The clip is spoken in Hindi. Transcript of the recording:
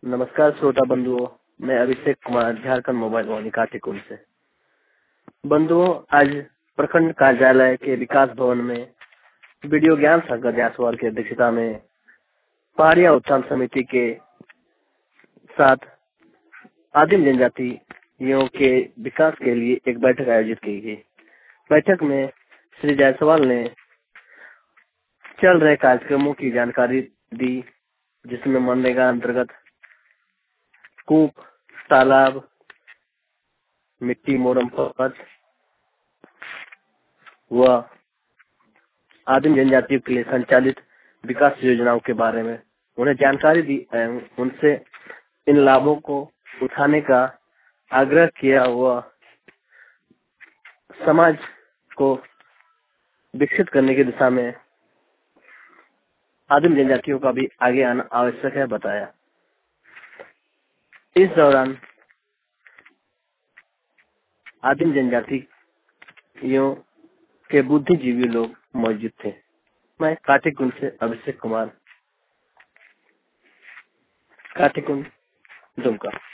नमस्कार श्रोता बंधुओं, मैं अभिषेक कुमार झारखंड मोबाइल वाणी काटीकुंड से। बंधुओं, आज प्रखंड कार्यालय के विकास भवन में वीडियो ज्ञान शंकर जायसवाल की अध्यक्षता में पहाड़िया उत्थान समिति के साथ आदिम जनजातियों के विकास के लिए एक बैठक आयोजित की गई। बैठक में श्री जायसवाल ने चल रहे कार्यक्रमों की जानकारी दी, जिसमें मनरेगा अंतर्गत कूप, तालाब, मिट्टी मोरम पथ व आदिम जनजातियों के लिए संचालित विकास योजनाओं के बारे में उन्हें जानकारी दी एवं उनसे इन लाभों को उठाने का आग्रह किया व समाज को विकसित करने की दिशा में आदिम जनजातियों का भी आगे आना आवश्यक है बताया। इस दौरान आदिम जनजातियों के बुद्धिजीवी लोग मौजूद थे। मैं काटीकुंड से अभिषेक कुमार, काटीकुंड, दुमका।